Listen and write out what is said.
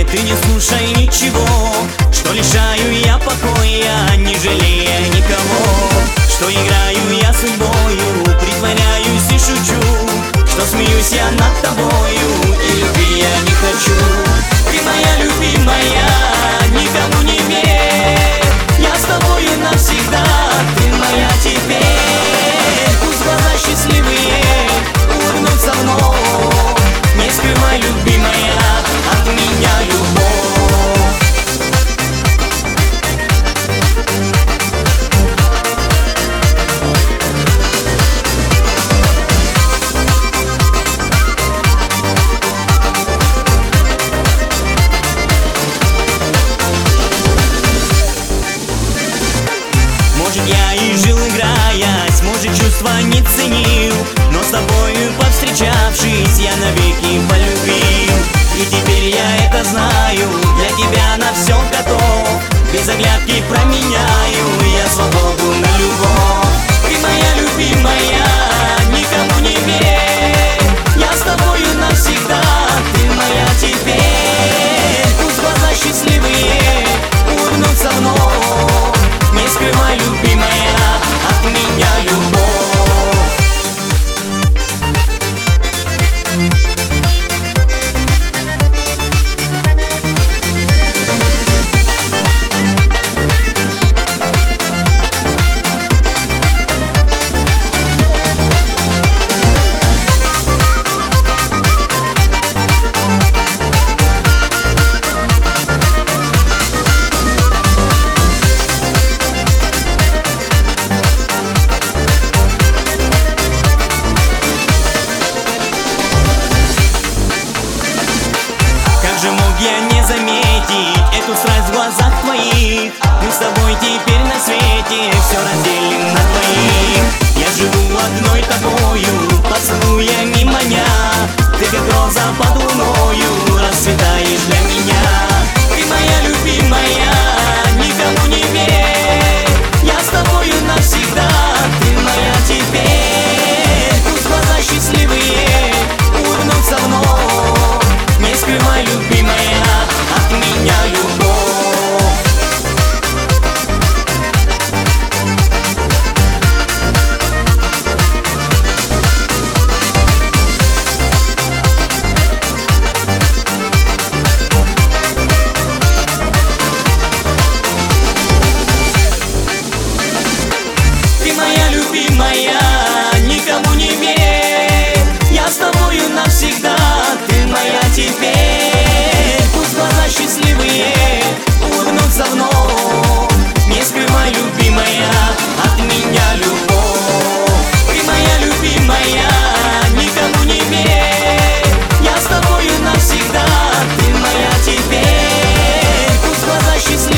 ты не слушай ничего, что лишаю я покоя, не жалея никого, что играю я судьбою, притворяюсь и шучу, что смеюсь я над тобою, и любви я не хочу. Ты моя любимая, никому не верь, я с тобою навсегда, ты моя теперь. Пусть глаза счастливые улыбнутся вновь, не скрывай, любимая, от меня любовь. Может, я и жил играясь, может, чувства не ценил, но с тобою повстречавшись, я навеки полюбил. И теперь я это знаю, для тебя на все готов, без оглядки променяю я свободу на любовь. Ты моя любимая, никому не верь, я с тобою навсегда, ты моя теперь. Пусть глаза счастливые улыбнутся вновь, не скрывай, любимая, от меня любовь. Как же мог я не заметить эту страсть в глазах твоих? Мы с тобой теперь на свете все разделим на двоих. Я живу одной тобою, поцелуями маня, ты как роза под луною расцветаешь для меня. Ты моя любимая, никому не верь, я с тобою навсегда, ты моя теперь. Пусть глаза счастливые улыбнутся вновь, не скрывай, любимая, от меня любовь. Ты моя любимая, никому не верь, я с тобою навсегда, ты моя теперь. Пусть глаза счастливые улыбнутся вновь, не скрывай, любимая, от меня любовь. Ты моя любимая, никому не верь, я с тобою навсегда, ты моя теперь. Пусть глаза счастливые